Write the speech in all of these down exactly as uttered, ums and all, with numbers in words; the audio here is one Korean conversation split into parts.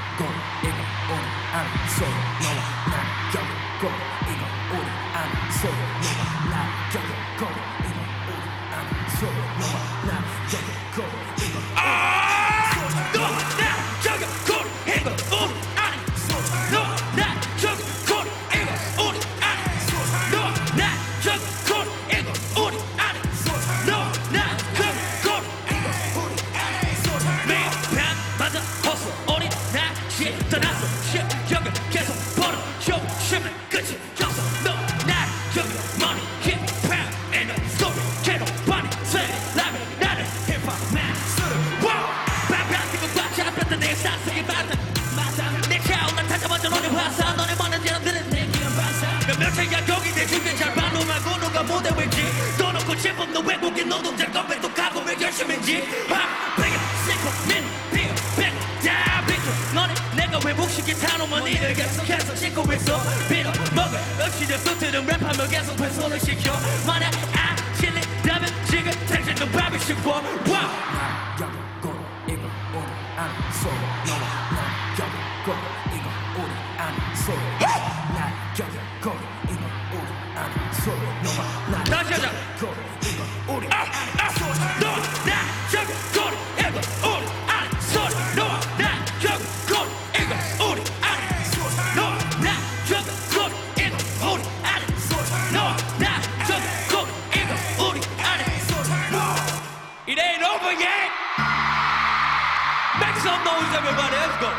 겪고 이거 우리 아는 소리 너와 나 겪고 이거 우리 아는 소리 너와 나 겪고 이거 우리 아는 소리 너와 나 겪고 이거 아 너와 나 겪고 이거 우리 아는 소리 너와 나 겪고 이거 우리 아는 소리 너와 나 겪고 이거 우리 아는 소리 너와 나 겪고 이거 우리 아는 소리 매일 밤마다 허스 어린 날씨에 떠나서 실력을 계속 벌어줘 쉬면 끝이 없어 너와 나 겪고 money 힙합 and the story can't nobody say like 나는 힙합맨 wow 밤밤 뜨고 잡혔다 내 사색이 받아 내 차올라 타자마자 너네 화사 너네 많은 사람들은 내 기억 반사 몇 며칠야 거기 내 주변 잘 반응하고 누가 못해 왜지 떠놓고 제법 너 외국인 노동자 건배도 가고 왜 열심인지 아 베개 씻고 민 비어 백 다 비켜 너네 내가 외국식이 타놓으면 니를 계속해서 씻고 있어 빌어 먹어 어찌된 소트는 랩하며 계속 배송을 시켜 만약 안 실리다면 지금 당신도 밥을 씹고 와우 나 겪고 이거 우리 아는 소리 너와 나 겪고 이거 우리 아는 소리 나 겪고 이거 우리 아는 소리 너와 나 다시 하자. 겪고 이거 우리 아, 아, 너와 나 겪고 이거 우리 아는 소리 너와 나 겪고 이거 우리 아는 소리 너와 나 겪고 이거 우리 아는 소리 너와 나 겪고 이거 우리 아는 소리 It ain't over yet. Make some noise, everybody. Let's go.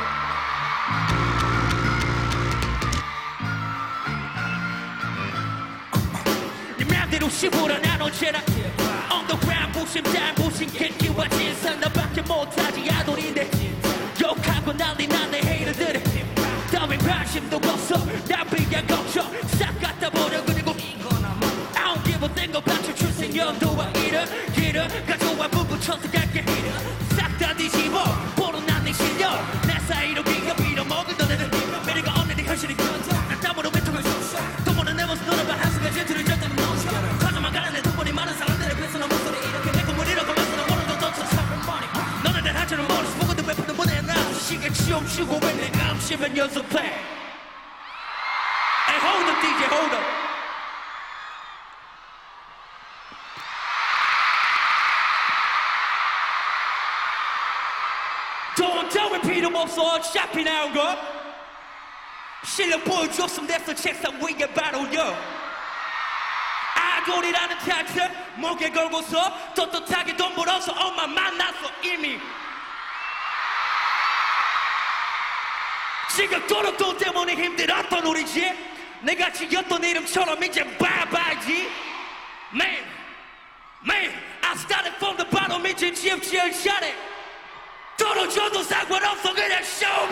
네 맘대로 씹으라 난 언제나 Underground 부심 단 부심 객기와 진상 나밖에 못하지 아돌인데 욕하고 난리 난내 헤이터들이 따윈 관심도 없어 낭비한 걱정 싹 갖다 버려 그리고 I don't give a thing about your 출생 연도와 이름 길을 가져와 부부 천사갈게 싹 다 뒤집어 보러 난네 실력 내 사이로 기가 빌어먹은 너네는 매력가 없는 네 현실이 난 땀으로 외통을 또 보는 내 모습 너는 봐 한순간 질투를 절대로 넣지 가져만 가는 내 돈이 많은 사람들의 배선한 목소리 이렇게 내 꿈을 잃어가면서 너 오늘도 던져 사람 money 너는 내 하찮은 머릿속 보고도 베푸는 보내 나 시계 치움 쉬고 왜 내가 암시면 연습해 Hey hold up 디제이 hold up Don't tell me 필요 없어 어차피 나온 거 실력 보여줬으면 됐어 책상 위에 바로 요 아돌이라는 타이틀 목에 걸고서 떳떳하게 돈 벌어서 엄마 만났어 이미 지금 도로 돈 때문에 힘들었던 우리지 내가 지었던 이름처럼 이제 바바지 Man, man I started from the bottom 이제 지읍 지을 차례 떨어져도 상관없어 그냥 show